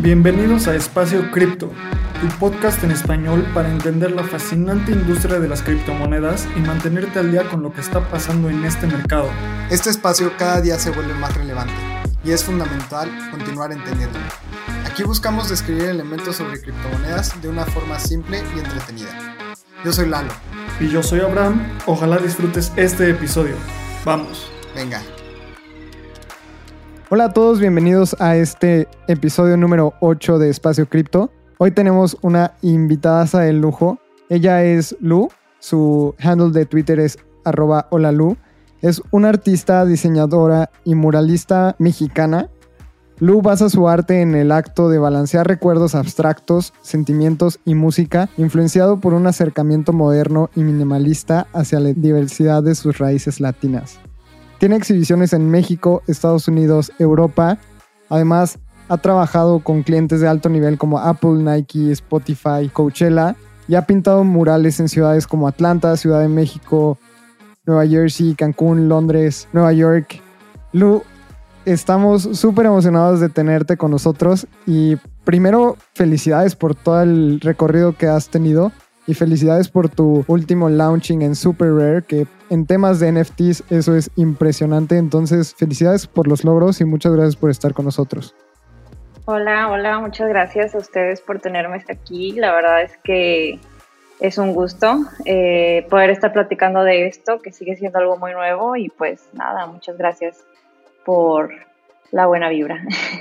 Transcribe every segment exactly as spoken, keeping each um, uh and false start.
Bienvenidos a Espacio Cripto, tu podcast en español para entender la fascinante industria de las criptomonedas y mantenerte al día con lo que está pasando en este mercado. Este espacio cada día se vuelve más relevante y es fundamental continuar entendiéndolo. Aquí buscamos describir elementos sobre criptomonedas de una forma simple y entretenida. Yo soy Lalo. Y yo soy Abraham. Ojalá disfrutes este episodio. ¡Vamos! Venga. Hola a todos, bienvenidos a este episodio número ocho de Espacio Cripto. Hoy tenemos una invitadaza de lujo. Ella es Lu, su handle de Twitter es arroba holalu. Es una artista, diseñadora y muralista mexicana. Lu basa su arte en el acto de balancear recuerdos abstractos, sentimientos y música, influenciado por un acercamiento moderno y minimalista hacia la diversidad de sus raíces latinas. Tiene exhibiciones en México, Estados Unidos, Europa. Además, ha trabajado con clientes de alto nivel como Apple, Nike, Spotify, Coachella y ha pintado murales en ciudades como Atlanta, Ciudad de México, Nueva Jersey, Cancún, Londres, Nueva York. Lu, estamos súper emocionados de tenerte con nosotros y primero felicidades por todo el recorrido que has tenido y felicidades por tu último launching en Super Rare, que en temas de N F Ts eso es impresionante. Entonces, felicidades por los logros y muchas gracias por estar con nosotros. Hola, hola, muchas gracias a ustedes por tenerme hasta aquí. La verdad es que es un gusto eh, poder estar platicando de esto, que sigue siendo algo muy nuevo y pues nada, muchas gracias por la buena vibra.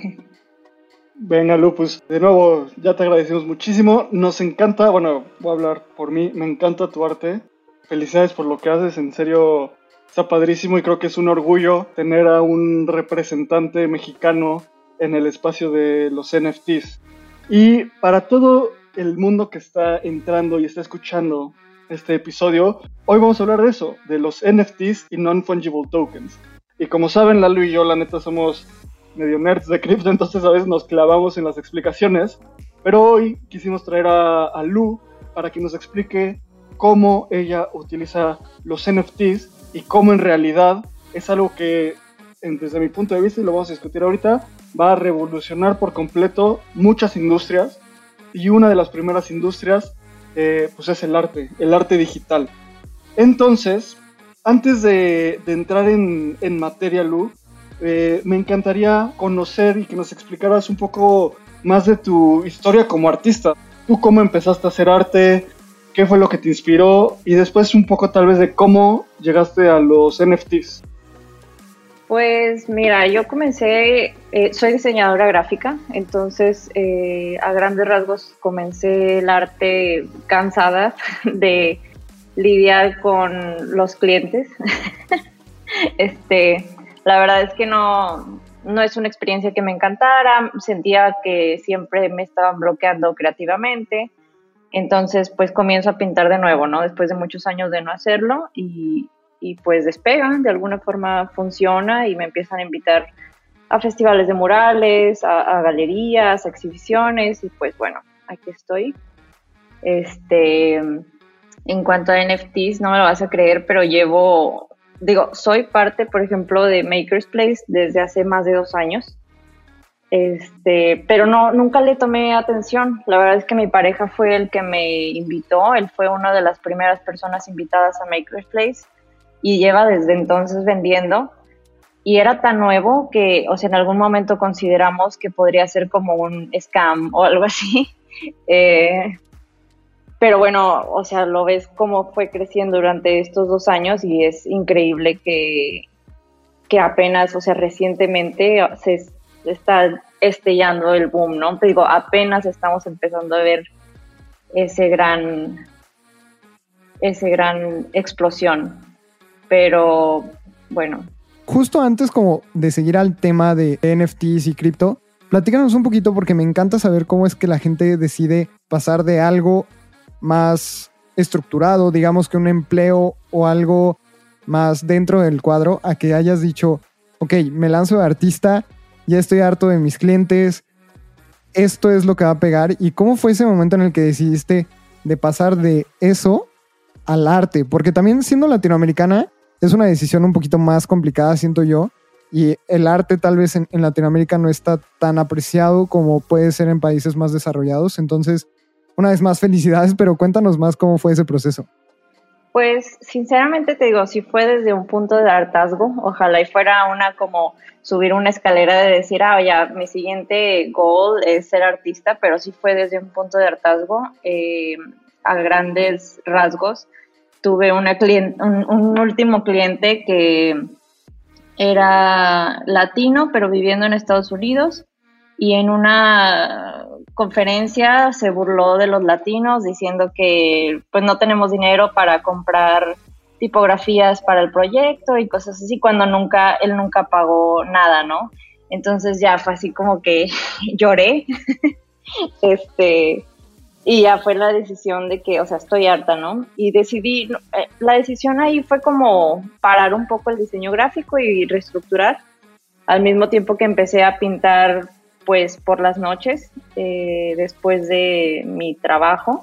Venga, Lu, pues de nuevo ya te agradecemos muchísimo. Nos encanta, bueno, voy a hablar por mí, me encanta tu arte. Felicidades por lo que haces, en serio está padrísimo y creo que es un orgullo tener a un representante mexicano en el espacio de los N F Ts. Y para todo el mundo que está entrando y está escuchando este episodio, hoy vamos a hablar de eso, de los N F Ts y Non-Fungible Tokens. Y como saben, Lalo y yo, la neta, somos medio nerds de cripto, entonces a veces nos clavamos en las explicaciones, pero hoy quisimos traer a, a Lu para que nos explique cómo ella utiliza los N F Ts y cómo en realidad es algo que, desde mi punto de vista, y lo vamos a discutir ahorita, va a revolucionar por completo muchas industrias, y una de las primeras industrias eh, pues es el arte, el arte digital. Entonces, antes de, de entrar en, en materia, Lu, Eh, me encantaría conocer y que nos explicaras un poco más de tu historia como artista. ¿Tú cómo empezaste a hacer arte? ¿Qué fue lo que te inspiró? Y después un poco tal vez de cómo llegaste a los N F Ts. Pues mira, yo comencé, eh, soy diseñadora gráfica, entonces eh, a grandes rasgos comencé el arte cansada de lidiar con los clientes. este... La verdad es que no, no es una experiencia que me encantara, sentía que siempre me estaban bloqueando creativamente, entonces pues comienzo a pintar de nuevo, ¿no? Después de muchos años de no hacerlo y, y pues despega, de alguna forma funciona y me empiezan a invitar a festivales de murales, a, a galerías, a exhibiciones y pues bueno, aquí estoy. Este, en cuanto a N F Ts, no me lo vas a creer, pero llevo... Digo, soy parte, por ejemplo, de Makers Place desde hace más de dos años, este, pero no, nunca le tomé atención. La verdad es que mi pareja fue el que me invitó, él fue una de las primeras personas invitadas a Makers Place y lleva desde entonces vendiendo y era tan nuevo que, o sea, en algún momento consideramos que podría ser como un scam o algo así. eh, Pero bueno, o sea, lo ves cómo fue creciendo durante estos dos años y es increíble que, que apenas, o sea, recientemente se está estellando el boom, ¿no? Te digo, apenas estamos empezando a ver ese gran, ese gran explosión, pero bueno. Justo antes como de seguir al tema de N F Ts y cripto, platícanos un poquito porque me encanta saber cómo es que la gente decide pasar de algo más estructurado, digamos que un empleo o algo más dentro del cuadro, a que hayas dicho, ok, me lanzo de artista, ya estoy harto de mis clientes, esto es lo que va a pegar. ¿Y cómo fue ese momento en el que decidiste de pasar de eso al arte? Porque también siendo latinoamericana es una decisión un poquito más complicada, siento yo, y el arte tal vez en, en Latinoamérica no está tan apreciado como puede ser en países más desarrollados. Entonces, una vez más, felicidades, pero cuéntanos más cómo fue ese proceso. Pues sinceramente te digo, sí fue desde un punto de hartazgo, ojalá y fuera una como subir una escalera de decir, ah, ya, mi siguiente goal es ser artista, pero sí fue desde un punto de hartazgo, eh, a grandes rasgos. Tuve una cliente, un, un último cliente que era latino, pero viviendo en Estados Unidos, y en una conferencia se burló de los latinos diciendo que pues no tenemos dinero para comprar tipografías para el proyecto y cosas así, cuando nunca, él nunca pagó nada, ¿no? Entonces ya fue así como que lloré, este, y ya fue la decisión de que, o sea, estoy harta, ¿no? Y decidí, eh, la decisión ahí fue como parar un poco el diseño gráfico y reestructurar, al mismo tiempo que empecé a pintar pues por las noches, eh, después de mi trabajo.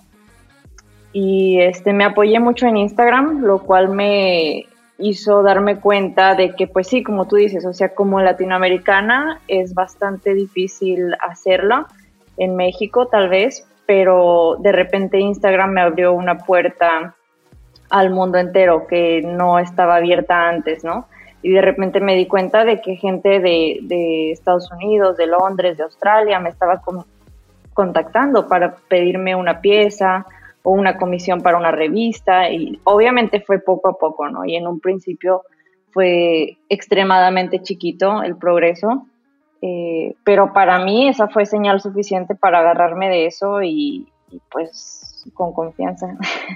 Y este, me apoyé mucho en Instagram, lo cual me hizo darme cuenta de que, pues sí, como tú dices, o sea, como latinoamericana es bastante difícil hacerlo, en México tal vez, pero de repente Instagram me abrió una puerta al mundo entero que no estaba abierta antes, ¿no? Y de repente me di cuenta de que gente de, de Estados Unidos, de Londres, de Australia, me estaba con, contactando para pedirme una pieza o una comisión para una revista, y obviamente fue poco a poco, ¿no? Y en un principio fue extremadamente chiquito el progreso, eh, pero para mí esa fue señal suficiente para agarrarme de eso y, y pues con confianza.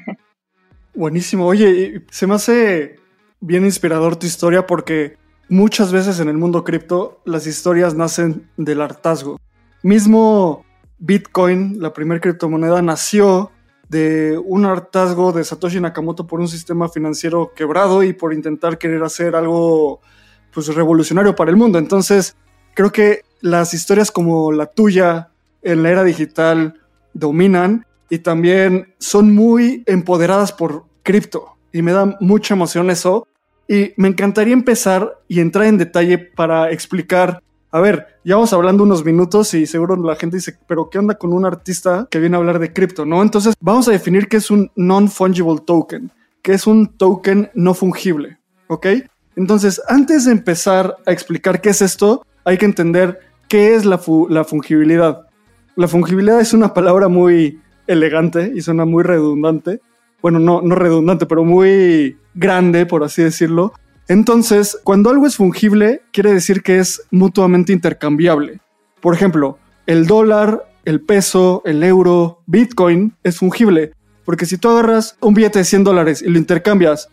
Buenísimo. Oye, se me hace bien inspirador tu historia porque muchas veces en el mundo cripto las historias nacen del hartazgo. Mismo Bitcoin, la primera criptomoneda, nació de un hartazgo de Satoshi Nakamoto por un sistema financiero quebrado y por intentar querer hacer algo pues revolucionario para el mundo. Entonces creo que las historias como la tuya en la era digital dominan y también son muy empoderadas por cripto. Y me da mucha emoción eso. Y me encantaría empezar y entrar en detalle para explicar. A ver, ya vamos hablando unos minutos y seguro la gente dice, pero ¿qué onda con un artista que viene a hablar de cripto? ¿No? Entonces vamos a definir qué es un non-fungible token, que es un token no fungible, ¿ok? Entonces, antes de empezar a explicar qué es esto, hay que entender qué es la, fu- la fungibilidad. La fungibilidad es una palabra muy elegante y suena muy redundante. Bueno, no, no redundante, pero muy grande, por así decirlo. Entonces, cuando algo es fungible, quiere decir que es mutuamente intercambiable. Por ejemplo, el dólar, el peso, el euro, Bitcoin es fungible. Porque si tú agarras un billete de cien dólares y lo intercambias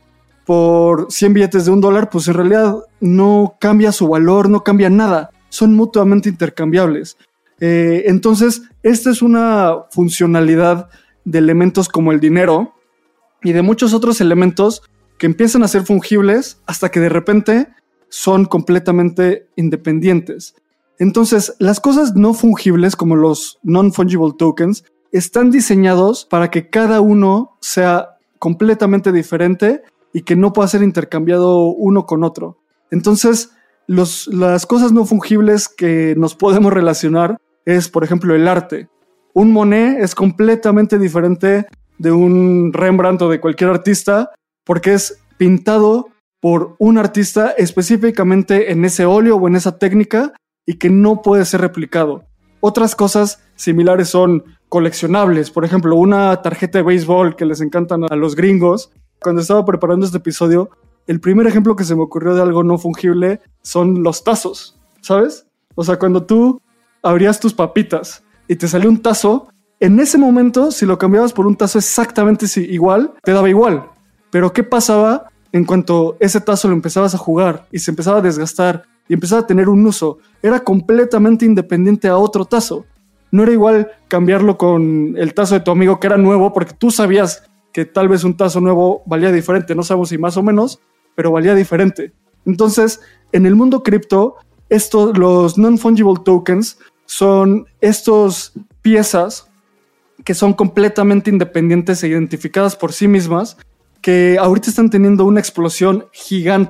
por cien billetes de un dólar, pues en realidad no cambia su valor, no cambia nada. Son mutuamente intercambiables. Eh, entonces, esta es una funcionalidad de elementos como el dinero y de muchos otros elementos que empiezan a ser fungibles hasta que de repente son completamente independientes. Entonces, las cosas no fungibles, como los non-fungible tokens, están diseñados para que cada uno sea completamente diferente y que no pueda ser intercambiado uno con otro. Entonces, los, las cosas no fungibles que nos podemos relacionar es, por ejemplo, el arte. Un Monet es completamente diferente de un Rembrandt o de cualquier artista porque es pintado por un artista específicamente en ese óleo o en esa técnica y que no puede ser replicado. Otras cosas similares son coleccionables. Por ejemplo, una tarjeta de béisbol que les encantan a los gringos. Cuando estaba preparando este episodio, el primer ejemplo que se me ocurrió de algo no fungible son los tazos, ¿sabes? O sea, cuando tú abrías tus papitas y te salió un tazo, en ese momento, si lo cambiabas por un tazo exactamente igual, te daba igual. Pero ¿qué pasaba en cuanto ese tazo lo empezabas a jugar y se empezaba a desgastar y empezaba a tener un uso? Era completamente independiente a otro tazo. No era igual cambiarlo con el tazo de tu amigo que era nuevo, porque tú sabías que tal vez un tazo nuevo valía diferente. No sabemos si más o menos, pero valía diferente. Entonces, en el mundo cripto, estos, los non-fungible tokens son estos piezas que son completamente independientes e identificadas por sí mismas, que ahorita están teniendo una explosión gigante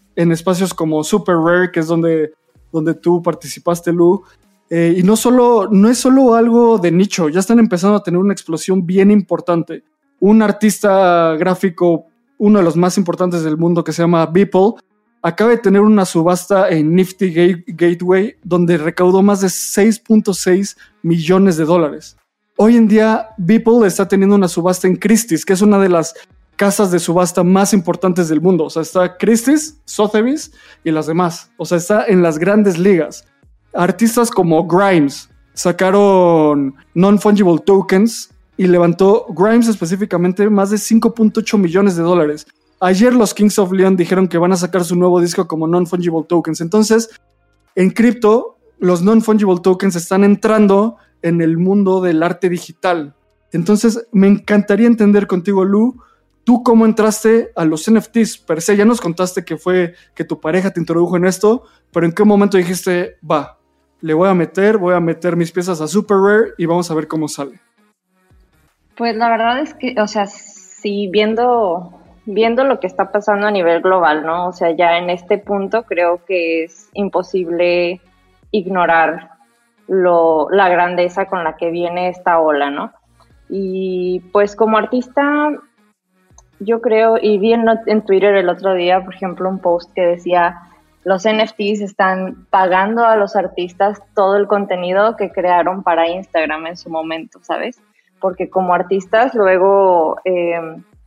en espacios como Super Rare, que es donde, donde tú participaste, Lu. Eh, y no, solo, no es solo algo de nicho, ya están empezando a tener una explosión bien importante. Un artista gráfico, uno de los más importantes del mundo, que se llama Beeple, acaba de tener una subasta en Nifty Gate- Gateway donde recaudó más de seis punto seis millones de dólares. Hoy en día, Beeple está teniendo una subasta en Christie's, que es una de las casas de subasta más importantes del mundo. O sea, está Christie's, Sotheby's y las demás. O sea, está en las grandes ligas. Artistas como Grimes sacaron non-fungible tokens y levantó Grimes específicamente más de cinco punto ocho millones de dólares. Ayer los Kings of Leon dijeron que van a sacar su nuevo disco como non-fungible tokens. Entonces, en cripto, los non-fungible tokens están entrando en el mundo del arte digital. Entonces, me encantaría entender contigo, Lu, tú cómo entraste a los N F Ts per se. Ya nos contaste que fue que tu pareja te introdujo en esto, pero ¿en qué momento dijiste, va, le voy a meter, voy a meter mis piezas a Super Rare y vamos a ver cómo sale? Pues la verdad es que, o sea, sí, viendo, viendo lo que está pasando a nivel global, ¿no? O sea, ya en este punto creo que es imposible ignorar lo, la grandeza con la que viene esta ola, ¿no? Y pues como artista, yo creo, y vi en, en Twitter el otro día, por ejemplo, un post que decía, los N F Ts están pagando a los artistas todo el contenido que crearon para Instagram en su momento, ¿sabes? Porque como artistas luego eh,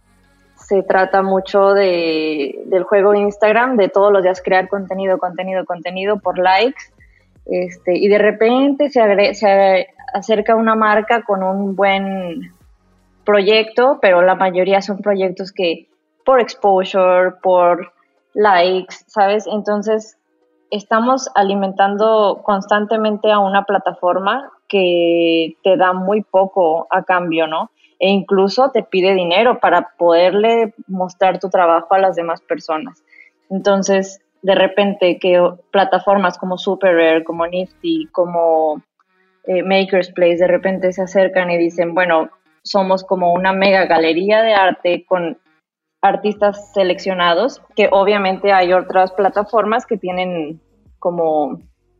se trata mucho de, del juego Instagram, de todos los días crear contenido, contenido, contenido por likes, este, y de repente se, agre- se acerca una marca con un buen proyecto, pero la mayoría son proyectos que por exposure, por likes, ¿sabes? Entonces estamos alimentando constantemente a una plataforma que te da muy poco a cambio, ¿no? E incluso te pide dinero para poderle mostrar tu trabajo a las demás personas. Entonces, de repente que plataformas como Super Rare, como Nifty, como eh, Maker's Place, de repente se acercan y dicen, bueno, somos como una mega galería de arte con artistas seleccionados, que obviamente hay otras plataformas que tienen como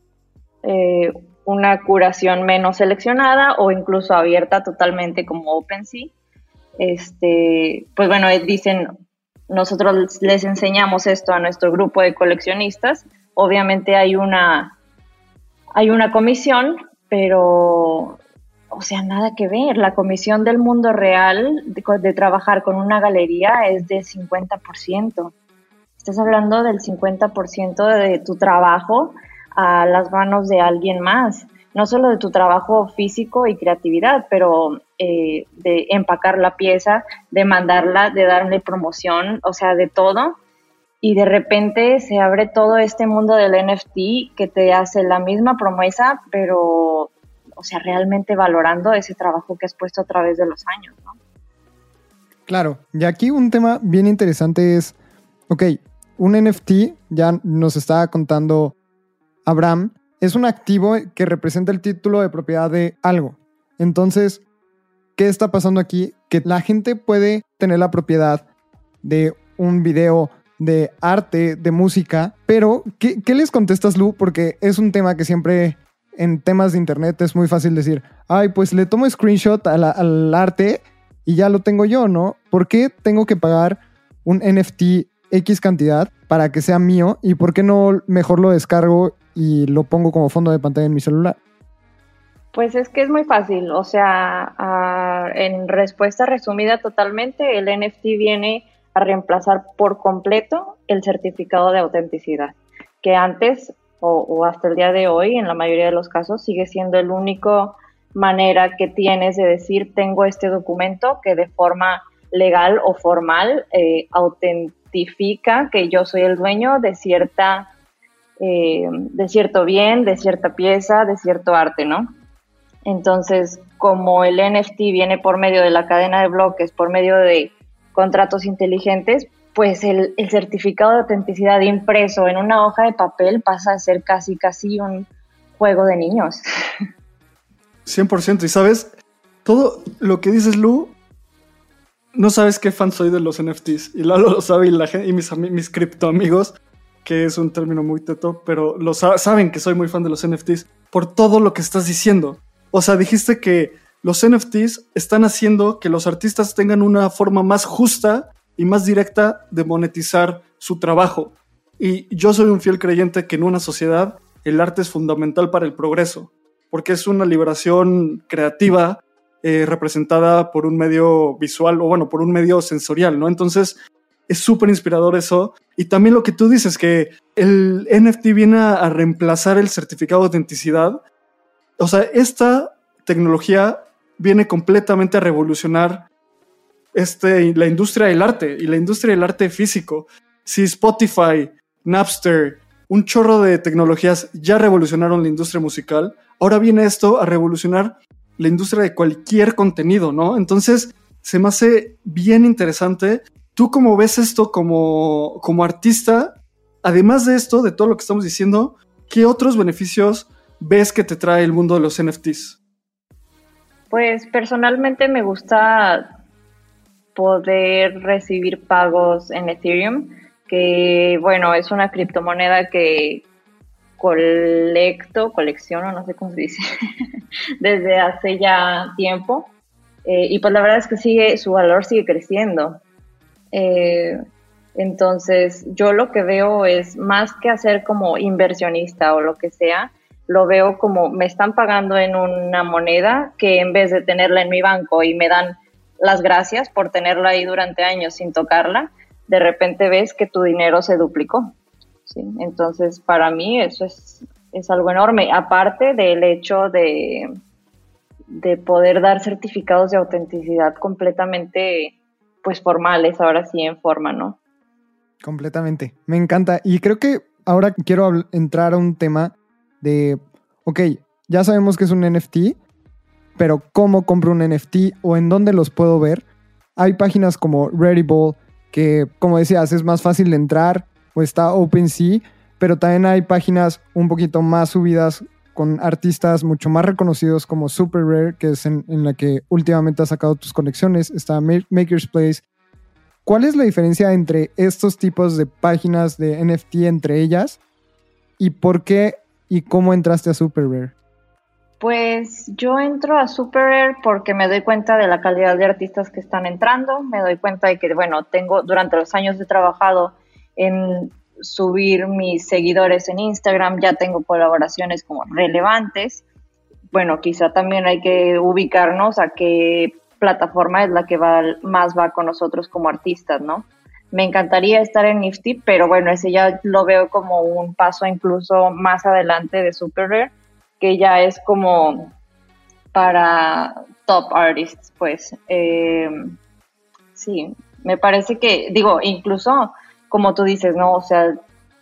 eh, una curación menos seleccionada o incluso abierta totalmente como OpenSea. Este, pues bueno, dicen, nosotros les enseñamos esto a nuestro grupo de coleccionistas. Obviamente hay una, hay una comisión, pero, o sea, nada que ver. La comisión del mundo real de, de trabajar con una galería es del cincuenta por ciento. Estás hablando del cincuenta por ciento de tu trabajo a las manos de alguien más. No solo de tu trabajo físico y creatividad, pero eh, de empacar la pieza, de mandarla, de darle promoción, o sea, de todo. Y de repente se abre todo este mundo del N F T que te hace la misma promesa, pero, o sea, realmente valorando ese trabajo que has puesto a través de los años, ¿no? Claro, y aquí un tema bien interesante es, ok, un N F T, ya nos estaba contando Abraham, es un activo que representa el título de propiedad de algo. Entonces, ¿qué está pasando aquí? Que la gente puede tener la propiedad de un video, de arte, de música, pero ¿qué, qué les contestas, Lu? Porque es un tema que siempre en temas de internet es muy fácil decir, ay, pues le tomo screenshot a la, al arte y ya lo tengo yo, ¿no? ¿Por qué tengo que pagar un N F T X cantidad para que sea mío? ¿Y por qué no mejor lo descargo y lo pongo como fondo de pantalla en mi celular? Pues es que es muy fácil, o sea, uh, en respuesta resumida totalmente, el N F T viene a reemplazar por completo el certificado de autenticidad, que antes o, o hasta el día de hoy, en la mayoría de los casos, sigue siendo el único manera que tienes de decir, tengo este documento que de forma legal o formal eh, autentifica que yo soy el dueño de cierta Eh, de cierto bien, de cierta pieza, de cierto arte, ¿no? Entonces, como el N F T viene por medio de la cadena de bloques, por medio de contratos inteligentes, pues el, el certificado de autenticidad impreso en una hoja de papel pasa a ser casi, casi un juego de niños. cien por ciento. Y sabes, todo lo que dices, Lu, no sabes qué fan soy de los N F Ts. Y Lalo lo sabe y, la gente, y mis, mis cripto amigos. que es un término muy teto, pero lo sa- saben que soy muy fan de los N F Ts por todo lo que estás diciendo. O sea, dijiste que los N F Ts están haciendo que los artistas tengan una forma más justa y más directa de monetizar su trabajo. Y yo soy un fiel creyente que en una sociedad el arte es fundamental para el progreso, porque es una liberación creativa eh, representada por un medio visual, o bueno, por un medio sensorial, ¿no? Entonces, es súper inspirador eso. Y también lo que tú dices, que el N F T viene a, a reemplazar el certificado de autenticidad. O sea, esta tecnología viene completamente a revolucionar este, la industria del arte y la industria del arte físico. Si Spotify, Napster, un chorro de tecnologías ya revolucionaron la industria musical, ahora viene esto a revolucionar la industria de cualquier contenido, ¿no? Entonces, se me hace bien interesante. ¿Tú cómo ves esto como, como artista? Además de esto, de todo lo que estamos diciendo, ¿qué otros beneficios ves que te trae el mundo de los N F Ts? Pues personalmente me gusta poder recibir pagos en Ethereum, que bueno, es una criptomoneda que colecto, colecciono, no sé cómo se dice, desde hace ya tiempo. Eh, y pues la verdad es que sigue, su valor sigue creciendo. Eh, entonces yo lo que veo es, más que hacer como inversionista o lo que sea, lo veo como me están pagando en una moneda que en vez de tenerla en mi banco y me dan las gracias por tenerla ahí durante años sin tocarla, de repente ves que tu dinero se duplicó, ¿sí? Entonces para mí eso es, es algo enorme, aparte del hecho de, de poder dar certificados de autenticidad completamente pues formales, ahora sí en forma, ¿no? Completamente, me encanta. Y creo que ahora quiero habl- entrar a un tema de, ok, ya sabemos que es un N F T, pero ¿cómo compro un N F T o en dónde los puedo ver? Hay páginas como Rarible, que como decías, es más fácil de entrar, o está OpenSea, pero también hay páginas un poquito más subidas con artistas mucho más reconocidos como Super Rare, que es en, en la que últimamente has sacado tus colecciones. Está Ma- Maker's Place. ¿Cuál es la diferencia entre estos tipos de páginas de N F T entre ellas? ¿Y por qué y cómo entraste a Super Rare? Pues yo entro a Super Rare porque me doy cuenta de la calidad de artistas que están entrando, me doy cuenta de que, bueno, tengo, durante los años he trabajado en subir mis seguidores en Instagram, ya tengo colaboraciones como relevantes. Bueno, quizá también hay que ubicarnos a qué plataforma es la que va, más va con nosotros como artistas, ¿no? Me encantaría estar en Nifty, pero bueno, ese ya lo veo como un paso incluso más adelante de Super Rare, que ya es como para top artists, pues. Eh, sí, me parece que, digo, incluso como tú dices, ¿no? O sea,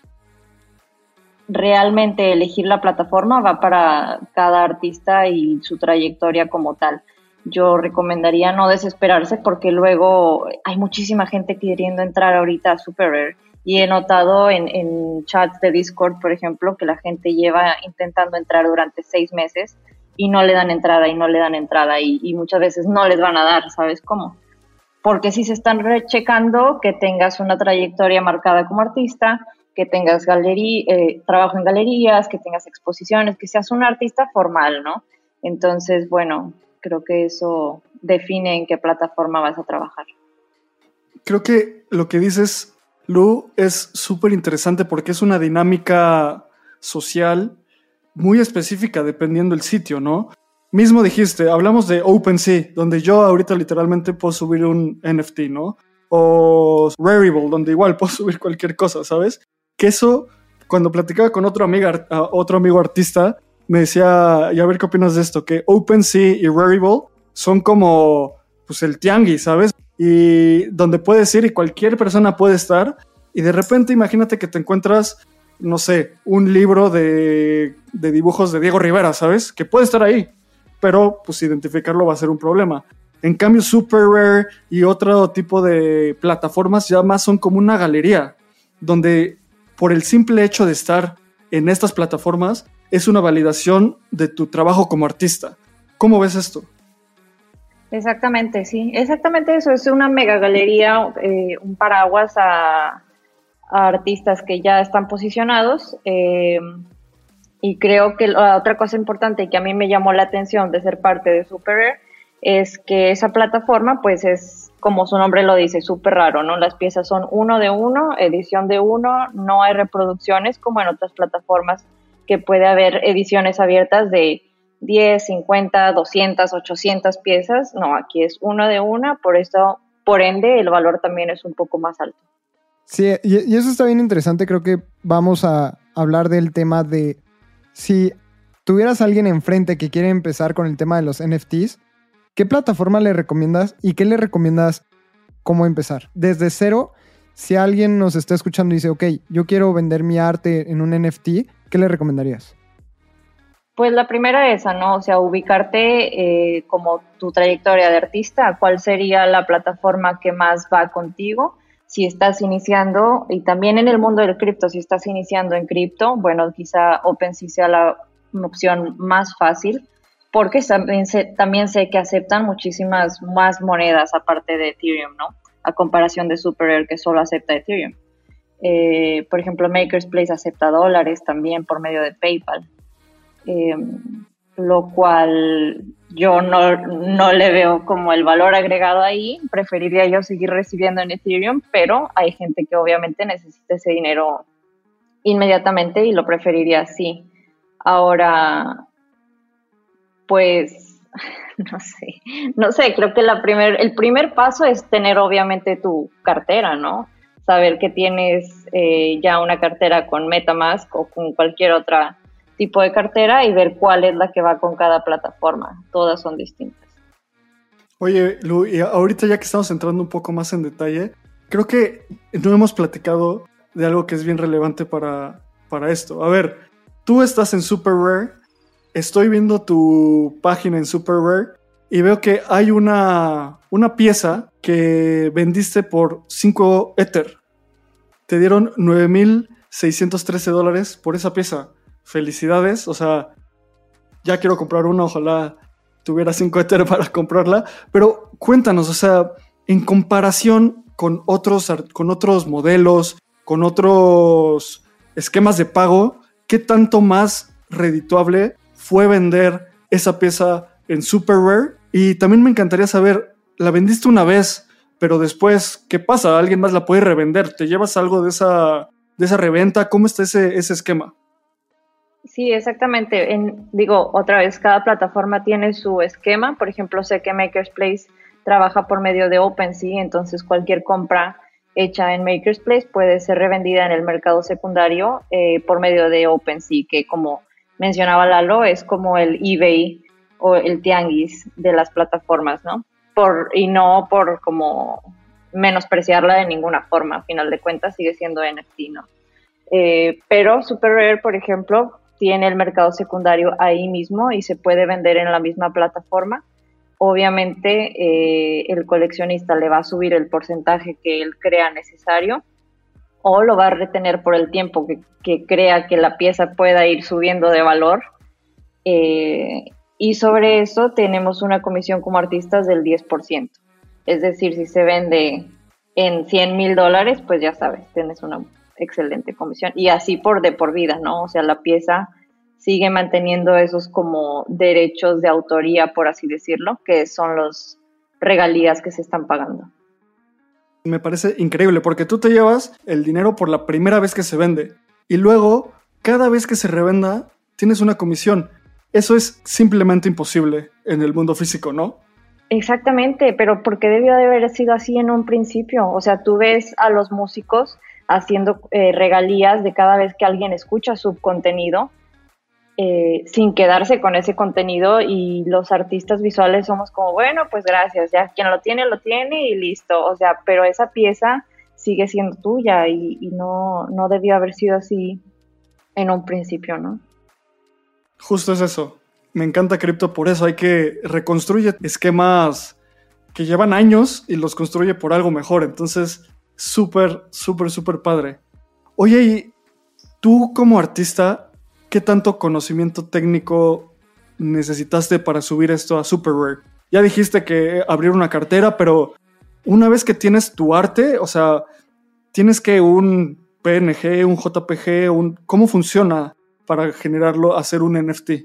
realmente elegir la plataforma va para cada artista y su trayectoria como tal. Yo recomendaría no desesperarse porque luego hay muchísima gente queriendo entrar ahorita a Super Rare. Y he notado en, en chats de Discord, por ejemplo, que la gente lleva intentando entrar durante seis meses y no le dan entrada y no le dan entrada y, y muchas veces no les van a dar, ¿sabes cómo? Porque si se están rechecando que tengas una trayectoria marcada como artista, que tengas galería, eh, trabajo en galerías, que tengas exposiciones, que seas un artista formal, ¿no? Entonces, bueno, creo que eso define en qué plataforma vas a trabajar. Creo que lo que dices, Lu, es súper interesante porque es una dinámica social muy específica dependiendo del sitio, ¿no? Mismo dijiste, hablamos de OpenSea, donde yo ahorita literalmente puedo subir un N F T, ¿no? O Rarible, donde igual puedo subir cualquier cosa, ¿sabes? Que eso, cuando platicaba con otro, amiga, uh, otro amigo artista, me decía, y a ver qué opinas de esto, que OpenSea y Rarible son como pues el tianguis, ¿sabes? Y donde puedes ir y cualquier persona puede estar, y de repente imagínate que te encuentras, no sé, un libro de, de dibujos de Diego Rivera, ¿sabes? Que puede estar ahí, pero pues identificarlo va a ser un problema. En cambio, Super Rare y otro tipo de plataformas ya más son como una galería, donde por el simple hecho de estar en estas plataformas es una validación de tu trabajo como artista. ¿Cómo ves esto? Exactamente, sí, exactamente eso, es una mega galería, eh, un paraguas a, a artistas que ya están posicionados. Eh, y creo que la otra cosa importante que a mí me llamó la atención de ser parte de Super Rare es que esa plataforma pues es, como su nombre lo dice, súper raro, ¿no? Las piezas son uno de uno, edición de uno, no hay reproducciones como en otras plataformas que puede haber ediciones abiertas de diez, cincuenta, doscientas, ochocientas piezas. No, aquí es uno de una, por eso, por ende, el valor también es un poco más alto. Sí, y, y eso está bien interesante. Creo que vamos a hablar del tema de si tuvieras a alguien enfrente que quiere empezar con el tema de los N F Ts, ¿qué plataforma le recomiendas y qué le recomiendas cómo empezar? Desde cero, si alguien nos está escuchando y dice, ok, yo quiero vender mi arte en un N F T, ¿qué le recomendarías? Pues la primera esa, ¿no? O sea, ubicarte eh, como tu trayectoria de artista, cuál sería la plataforma que más va contigo. Si estás iniciando, y también en el mundo del cripto, si estás iniciando en cripto, bueno, quizá OpenSea sea la opción más fácil, porque también sé, también sé que aceptan muchísimas más monedas aparte de Ethereum, ¿no? A comparación de Super Rare, que solo acepta Ethereum. Eh, por ejemplo, Maker's Place acepta dólares también por medio de PayPal. Eh, lo cual yo no, no le veo como el valor agregado ahí. Preferiría yo seguir recibiendo en Ethereum, pero hay gente que obviamente necesita ese dinero inmediatamente y lo preferiría así. Ahora, pues, no sé, no sé, creo que la primer, el primer paso es tener obviamente tu cartera, ¿no? Saber que tienes eh, ya una cartera con MetaMask o con cualquier otra tipo de cartera y ver cuál es la que va con cada plataforma. Todas son distintas. Oye, Lu, y ahorita ya que estamos entrando un poco más en detalle, creo que no hemos platicado de algo que es bien relevante para, para esto. A ver, tú estás en Super Rare, estoy viendo tu página en Super Rare y veo que hay una, una pieza que vendiste por cinco Ether. Te dieron nueve mil seiscientos trece dólares por esa pieza. Felicidades, o sea, ya quiero comprar una, ojalá tuviera cinco Ether para comprarla, pero cuéntanos, o sea, en comparación con otros, con otros modelos, con otros esquemas de pago, ¿qué tanto más redituable fue vender esa pieza en Super Rare? Y también me encantaría saber, la vendiste una vez, pero después, ¿qué pasa? ¿Alguien más la puede revender? ¿Te llevas algo de esa, de esa reventa? ¿Cómo está ese, ese esquema? Sí, exactamente. En, digo, otra vez, cada plataforma tiene su esquema. Por ejemplo, sé que Maker's Place trabaja por medio de OpenSea, entonces cualquier compra hecha en Maker's Place puede ser revendida en el mercado secundario eh, por medio de OpenSea, que como mencionaba Lalo, es como el eBay o el tianguis de las plataformas, ¿no? Por, y no por como menospreciarla de ninguna forma, a final de cuentas sigue siendo N F T, ¿no? Eh, pero Super Rare, por ejemplo, tiene el mercado secundario ahí mismo y se puede vender en la misma plataforma. Obviamente eh, el coleccionista le va a subir el porcentaje que él crea necesario o lo va a retener por el tiempo que, que crea que la pieza pueda ir subiendo de valor. Eh, y sobre eso tenemos una comisión como artistas del diez por ciento. Es decir, si se vende en cien mil dólares, pues ya sabes, tienes una excelente comisión. Y así por de por vida, ¿no? O sea, la pieza sigue manteniendo esos como derechos de autoría, por así decirlo, que son los regalías que se están pagando. Me parece increíble porque tú te llevas el dinero por la primera vez que se vende y luego cada vez que se revenda tienes una comisión. Eso es simplemente imposible en el mundo físico, ¿no? Exactamente, pero porque debió de haber sido así en un principio. O sea, tú ves a los músicos haciendo eh, regalías de cada vez que alguien escucha su contenido, eh, sin quedarse con ese contenido, y los artistas visuales somos como, bueno, pues gracias, ya quien lo tiene, lo tiene y listo. O sea, pero esa pieza sigue siendo tuya y, y no, no debió haber sido así en un principio, ¿no? Justo es eso. Me encanta cripto por eso. Hay que reconstruir esquemas que llevan años y los construye por algo mejor. Entonces, súper, súper, súper padre. Oye, y tú como artista, ¿qué tanto conocimiento técnico necesitaste para subir esto a Super Rare? Ya dijiste que abrir una cartera, pero una vez que tienes tu arte, o sea, tienes que un P N G, un J P G, un, ¿cómo funciona para generarlo, hacer un N F T?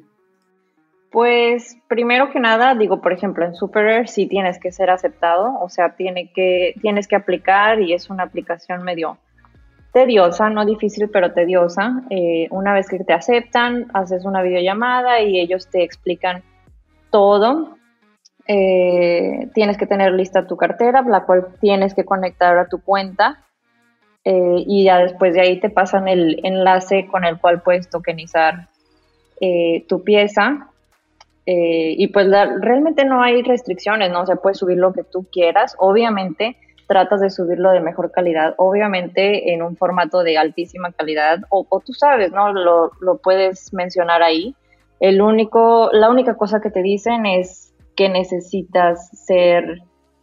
Pues primero que nada, digo, por ejemplo, en SuperRare sí tienes que ser aceptado, o sea, tiene que, tienes que aplicar y es una aplicación medio tediosa, no difícil, pero tediosa. Eh, una vez que te aceptan, haces una videollamada y ellos te explican todo. Eh, tienes que tener lista tu cartera, la cual tienes que conectar a tu cuenta. Eh, y ya después de ahí te pasan el enlace con el cual puedes tokenizar eh, tu pieza. Eh, y pues la, realmente no hay restricciones, ¿no? O sea, puedes subir lo que tú quieras. Obviamente tratas de subirlo de mejor calidad, obviamente en un formato de altísima calidad, o, o tú sabes, ¿no? Lo, lo puedes mencionar ahí. El único, la única cosa que te dicen es que necesitas ser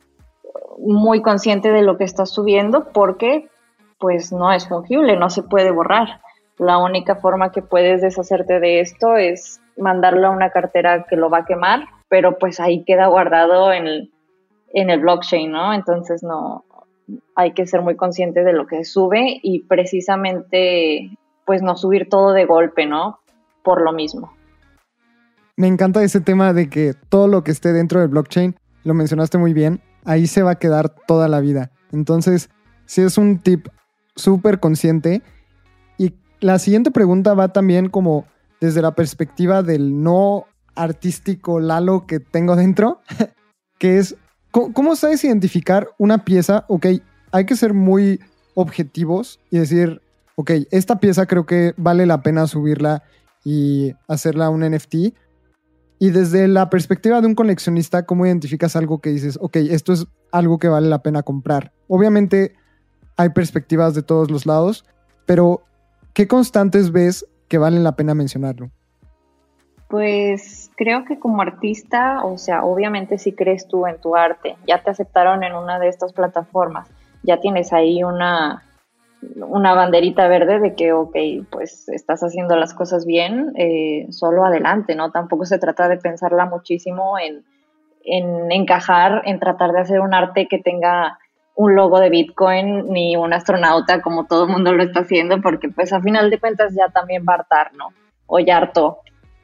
muy consciente de lo que estás subiendo, porque pues no es fungible, no se puede borrar. La única forma que puedes deshacerte de esto es mandarlo a una cartera que lo va a quemar, pero pues ahí queda guardado en el, en el blockchain, ¿no? Entonces no, hay que ser muy consciente de lo que sube y precisamente pues no subir todo de golpe, ¿no? Por lo mismo. Me encanta ese tema de que todo lo que esté dentro del blockchain, lo mencionaste muy bien, ahí se va a quedar toda la vida. Entonces, sí es un tip súper consciente. Y la siguiente pregunta va también como desde la perspectiva del no artístico Lalo que tengo dentro, que es, ¿cómo, cómo sabes identificar una pieza? Ok, hay que ser muy objetivos y decir, ok, esta pieza creo que vale la pena subirla y hacerla un N F T. Y desde la perspectiva de un coleccionista, ¿cómo identificas algo que dices, ok, esto es algo que vale la pena comprar? Obviamente hay perspectivas de todos los lados, pero ¿qué constantes ves que valen la pena mencionarlo? Pues creo que como artista, o sea, obviamente si crees tú en tu arte, ya te aceptaron en una de estas plataformas, ya tienes ahí una, una banderita verde de que, ok, pues estás haciendo las cosas bien, eh, solo adelante, ¿no? Tampoco se trata de pensarla muchísimo en, en encajar, en tratar de hacer un arte que tenga un logo de Bitcoin ni un astronauta como todo el mundo lo está haciendo, porque pues a final de cuentas ya también va a hartar, ¿no? O ya hartó.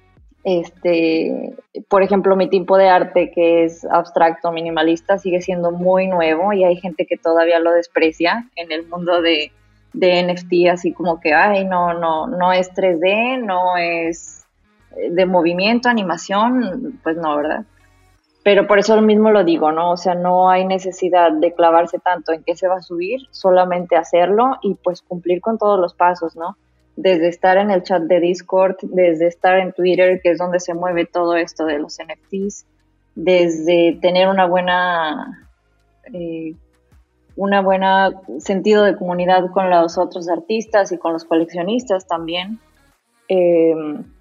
Este, por ejemplo, mi tipo de arte que es abstracto, minimalista, sigue siendo muy nuevo y hay gente que todavía lo desprecia en el mundo de, de N F T, así como que, ay, no, no, no es tres D, no es de movimiento, animación, pues no, ¿verdad? Pero por eso mismo lo digo, ¿no? O sea, no hay necesidad de clavarse tanto en qué se va a subir, solamente hacerlo y pues cumplir con todos los pasos, ¿no? Desde estar en el chat de Discord, desde estar en Twitter, que es donde se mueve todo esto de los N F Ts, desde tener una buena, eh, una buena sentido de comunidad con los otros artistas y con los coleccionistas también, eh,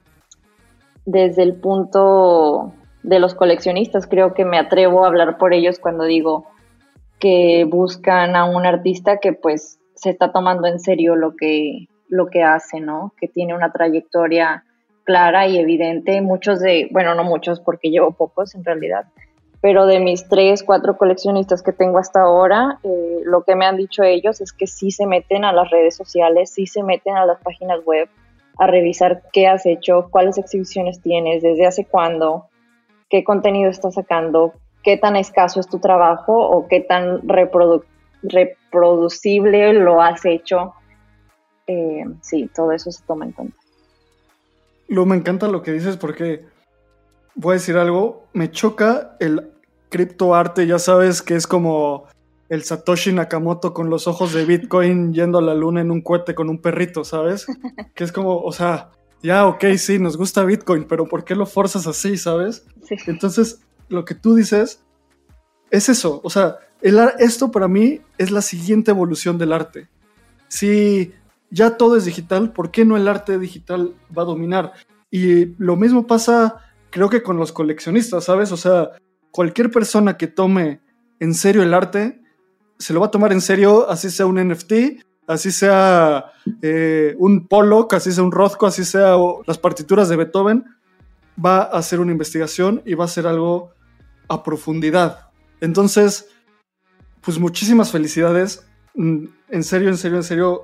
desde el punto de los coleccionistas, creo que me atrevo a hablar por ellos cuando digo que buscan a un artista que pues se está tomando en serio lo que, lo que hace, ¿no? Que tiene una trayectoria clara y evidente. Muchos de, bueno, no muchos porque llevo pocos en realidad, pero de mis tres, cuatro coleccionistas que tengo hasta ahora, eh, lo que me han dicho ellos es que sí se meten a las redes sociales, sí se meten a las páginas web a revisar qué has hecho, cuáles exhibiciones tienes, desde hace cuándo, qué contenido estás sacando, qué tan escaso es tu trabajo o qué tan reprodu- reproducible lo has hecho. Eh, sí, todo eso se toma en cuenta. Lo, me encanta lo que dices porque voy a decir algo, me choca el criptoarte, ya sabes que es como el Satoshi Nakamoto con los ojos de Bitcoin yendo a la luna en un cohete con un perrito, ¿sabes? Que es como, o sea, ya, ok, sí, nos gusta Bitcoin, pero ¿por qué lo forzas así, sabes? Sí. Entonces, lo que tú dices es eso, o sea, el, esto para mí es la siguiente evolución del arte. Si ya todo es digital, ¿por qué no el arte digital va a dominar? Y lo mismo pasa, creo que con los coleccionistas, ¿sabes? O sea, cualquier persona que tome en serio el arte, se lo va a tomar en serio, así sea un N F T, así sea eh, un Pollock, así sea un Rothko, así sea o las partituras de Beethoven, va a hacer una investigación y va a hacer algo a profundidad. Entonces, pues muchísimas felicidades. En serio, en serio, en serio,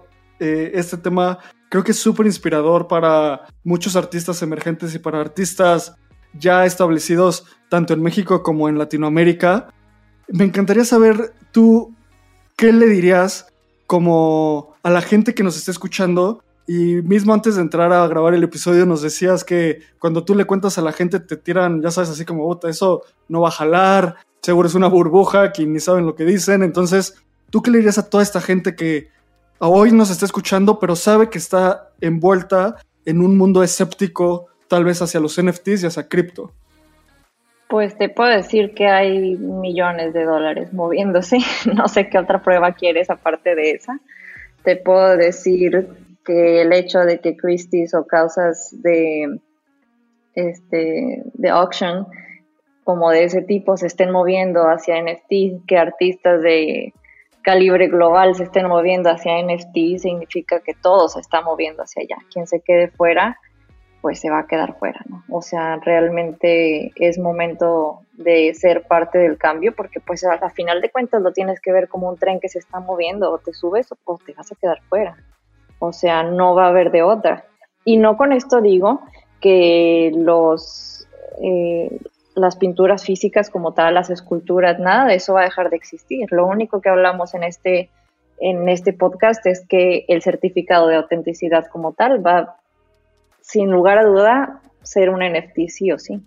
eh, este tema creo que es súper inspirador para muchos artistas emergentes y para artistas ya establecidos tanto en México como en Latinoamérica. Me encantaría saber tú qué le dirías como a la gente que nos está escuchando. Y mismo antes de entrar a grabar el episodio nos decías que cuando tú le cuentas a la gente te tiran, ya sabes, así como, puta, eso no va a jalar, seguro es una burbuja que ni saben lo que dicen. Entonces, ¿tú qué le dirías a toda esta gente que hoy nos está escuchando pero sabe que está envuelta en un mundo escéptico tal vez hacia los N F Ts y hacia cripto? Pues te puedo decir que hay millones de dólares moviéndose. No sé qué otra prueba quieres aparte de esa. Te puedo decir que el hecho de que Christie's o causas de, este, de auction como de ese tipo se estén moviendo hacia N F T, que artistas de calibre global se estén moviendo hacia N F T, significa que todo se está moviendo hacia allá. Quien se quede fuera, pues se va a quedar fuera, ¿no? O sea, realmente es momento de ser parte del cambio, porque pues a, a final de cuentas lo tienes que ver como un tren que se está moviendo, o te subes o te vas a quedar fuera. O sea, no va a haber de otra. Y no con esto digo que los, eh, las pinturas físicas como tal, las esculturas, nada de eso va a dejar de existir. Lo único que hablamos en este, en este podcast es que el certificado de autenticidad como tal va, sin lugar a duda, ser un N F T sí o sí.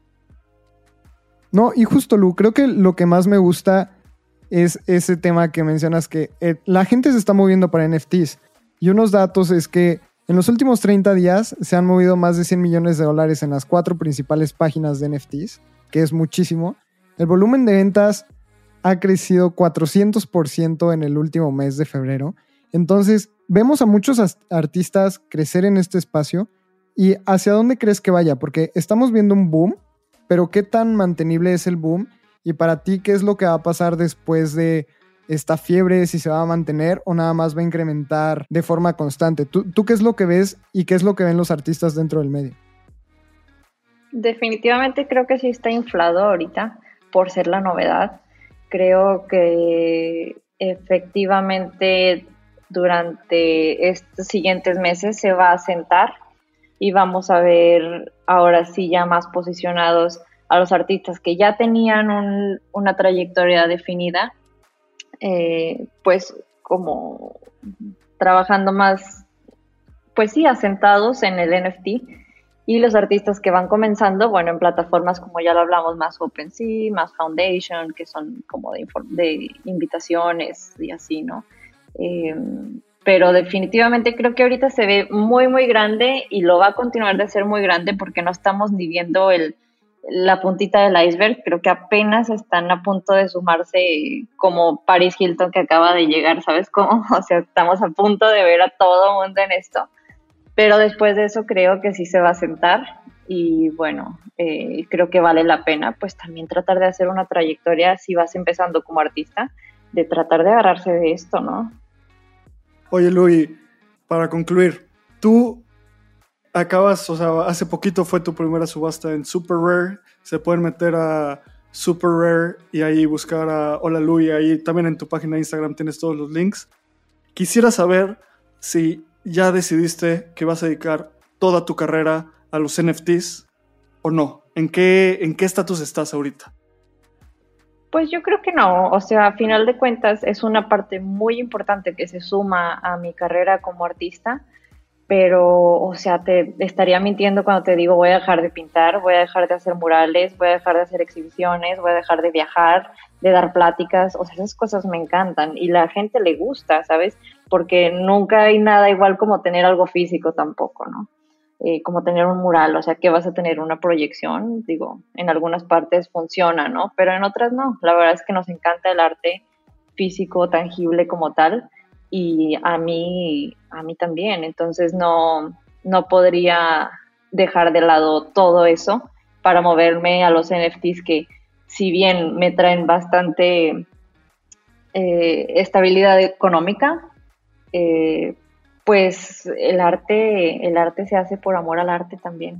No, y justo, Lu, creo que lo que más me gusta es ese tema que mencionas, que eh, la gente se está moviendo para N F Ts. Y unos datos es que en los últimos treinta días se han movido más de cien millones de dólares en las cuatro principales páginas de N F Ts, que es muchísimo. El volumen de ventas ha crecido cuatrocientos por ciento en el último mes de febrero. Entonces, vemos a muchos artistas crecer en este espacio. ¿Y hacia dónde crees que vaya? Porque estamos viendo un boom, pero ¿qué tan mantenible es el boom? Y para ti, ¿qué es lo que va a pasar después de esta fiebre, si se va a mantener o nada más va a incrementar de forma constante? ¿Tú, ¿Tú qué es lo que ves y qué es lo que ven los artistas dentro del medio? Definitivamente creo que sí está inflado ahorita por ser la novedad. Creo que efectivamente durante estos siguientes meses se va a asentar y vamos a ver ahora sí ya más posicionados a los artistas que ya tenían un, una trayectoria definida, Eh, pues como trabajando más, pues sí, asentados en el N F T, y los artistas que van comenzando, bueno, en plataformas como ya lo hablamos, más OpenSea, más Foundation, que son como de, de invitaciones y así, ¿no? Eh, pero definitivamente creo que ahorita se ve muy, muy grande y lo va a continuar de ser muy grande porque no estamos ni viendo el la puntita del iceberg. Creo que apenas están a punto de sumarse como Paris Hilton que acaba de llegar, ¿sabes cómo? O sea, estamos a punto de ver a todo mundo en esto, pero después de eso creo que sí se va a sentar y bueno, eh, creo que vale la pena pues también tratar de hacer una trayectoria si vas empezando como artista, de tratar de agarrarse de esto, ¿no? Oye, Luis, para concluir, tú acabas, o sea, hace poquito fue tu primera subasta en Super Rare. Se pueden meter a Super Rare y ahí buscar a Hola Lu, y ahí también en tu página de Instagram tienes todos los links. Quisiera saber si ya decidiste que vas a dedicar toda tu carrera a los N F Ts o no. ¿En qué, en qué estatus estás ahorita? Pues yo creo que no, o sea, a final de cuentas es una parte muy importante que se suma a mi carrera como artista, pero, o sea, te estaría mintiendo cuando te digo voy a dejar de pintar, voy a dejar de hacer murales, voy a dejar de hacer exhibiciones, voy a dejar de viajar, de dar pláticas. O sea, esas cosas me encantan y la gente le gusta, ¿sabes? Porque nunca hay nada igual como tener algo físico tampoco, ¿no? Eh, como tener un mural, o sea, que vas a tener una proyección, digo, en algunas partes funciona, ¿no? Pero en otras no. La verdad es que nos encanta el arte físico, tangible como tal, y a mí, a mí también. Entonces no, no podría dejar de lado todo eso para moverme a los N F Ts que, si bien me traen bastante eh, estabilidad económica, eh, pues el arte, el arte se hace por amor al arte también.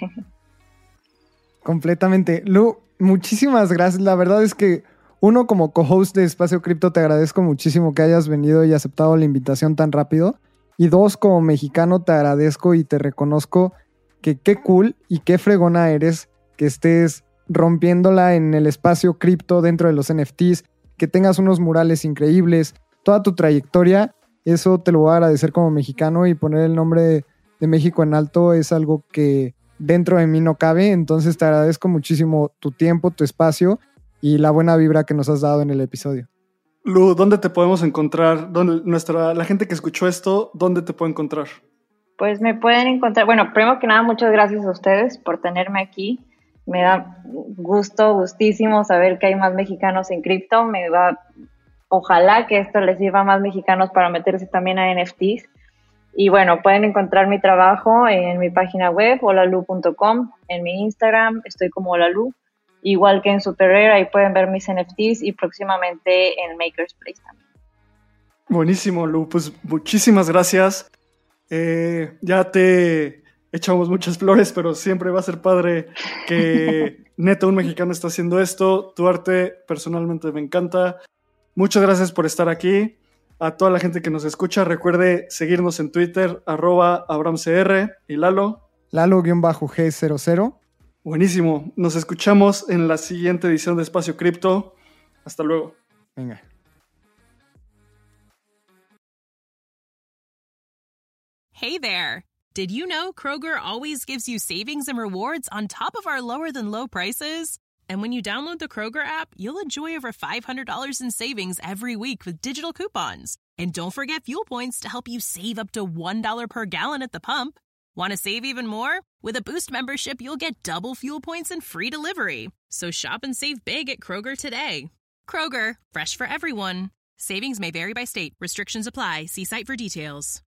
Completamente. Lu, muchísimas gracias. La verdad es que uno, como co-host de Espacio Cripto, te agradezco muchísimo que hayas venido y aceptado la invitación tan rápido. Y dos, como mexicano te agradezco y te reconozco que qué cool y qué fregona eres que estés rompiéndola en el espacio cripto dentro de los N F Ts, que tengas unos murales increíbles, toda tu trayectoria, eso te lo voy a agradecer como mexicano, y poner el nombre de, de México en alto es algo que dentro de mí no cabe. Entonces te agradezco muchísimo tu tiempo, tu espacio y la buena vibra que nos has dado en el episodio. Lu, ¿dónde te podemos encontrar? ¿Dónde, nuestra, la gente que escuchó esto, ¿dónde te puede encontrar? Pues me pueden encontrar, bueno, primero que nada, muchas gracias a ustedes por tenerme aquí. Me da gusto, gustísimo saber que hay más mexicanos en cripto. Me va, ojalá que esto les sirva a más mexicanos para meterse también a N F Ts. Y bueno, pueden encontrar mi trabajo en mi página web, holalu punto com, en mi Instagram, estoy como holalu. Igual que en SuperRare, ahí pueden ver mis N F Ts y próximamente en Maker's Place también. Buenísimo, Lu. Pues muchísimas gracias. Eh, ya te echamos muchas flores, pero siempre va a ser padre que neta un mexicano está haciendo esto. Tu arte personalmente me encanta. Muchas gracias por estar aquí. A toda la gente que nos escucha, recuerde seguirnos en Twitter, arroba abramcr y Lalo. Lalo-G cero cero. Buenísimo. Nos escuchamos en la siguiente edición de Espacio Cripto. Hasta luego. Venga. Hey there. Did you know Kroger always gives you savings and rewards on top of our lower than low prices? And when you download the Kroger app, you'll enjoy over five hundred dollars in savings every week with digital coupons. And don't forget fuel points to help you save up to one dollar per gallon at the pump. Want to save even more? With a Boost membership, you'll get double fuel points and free delivery. So shop and save big at Kroger today. Kroger, fresh for everyone. Savings may vary by state. Restrictions apply. See site for details.